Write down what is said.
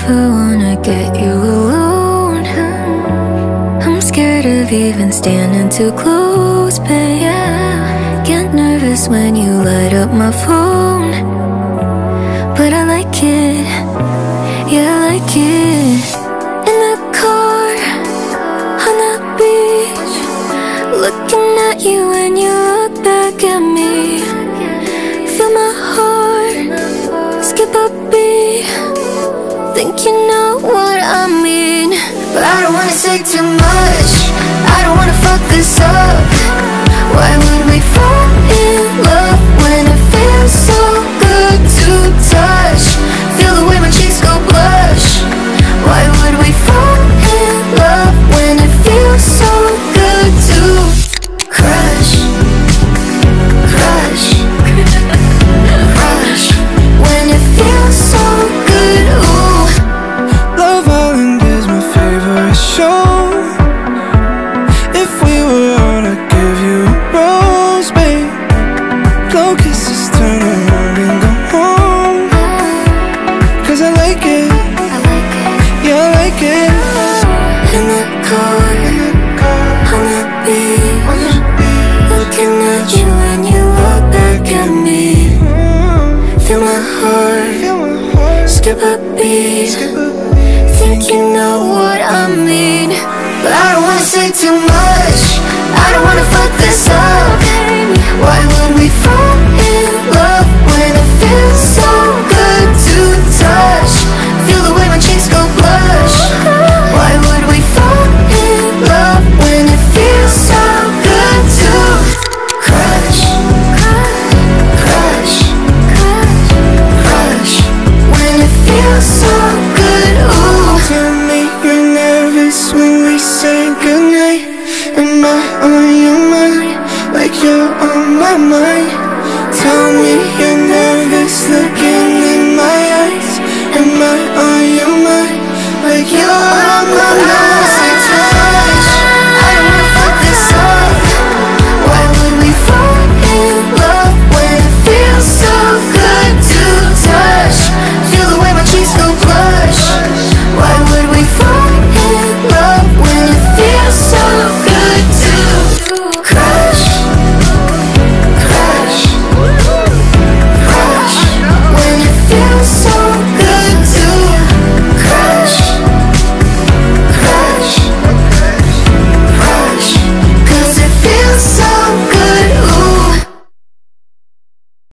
never wanna get you alone. I'm scared of even standing too close, babe. Yeah. Get nervous when you light up my phone, but I like it, yeah, I like it. In the car, on the beach, looking at you when you look back at me. Feel my heart skip a beat. Think you know what I mean, but I don't wanna say too much. I don't wanna fuck this up. Why would we fall in love when it feels so good to touch? Feel the way my cheeks go blush. Why would we fall in love when it feels so good to crush? Crush. Crush. When it feels so good, ooh. Love Island is my favorite show. If we were on, I'd give you a rose, babe. Blow kisses, turn around and go home. Cause I like it, yeah, I like it. In the car, on the beach, looking at you when you look back at me. Feel my heart skip a beat. Think you know what I mean, but I don't wanna say too much. I don't wanna fuck this up. Why would we fall in love when it feels so good to touch? Feel the way my cheeks go blush. Why would we fall in love when it feels so good to crush? Crush. Crush. When it feels so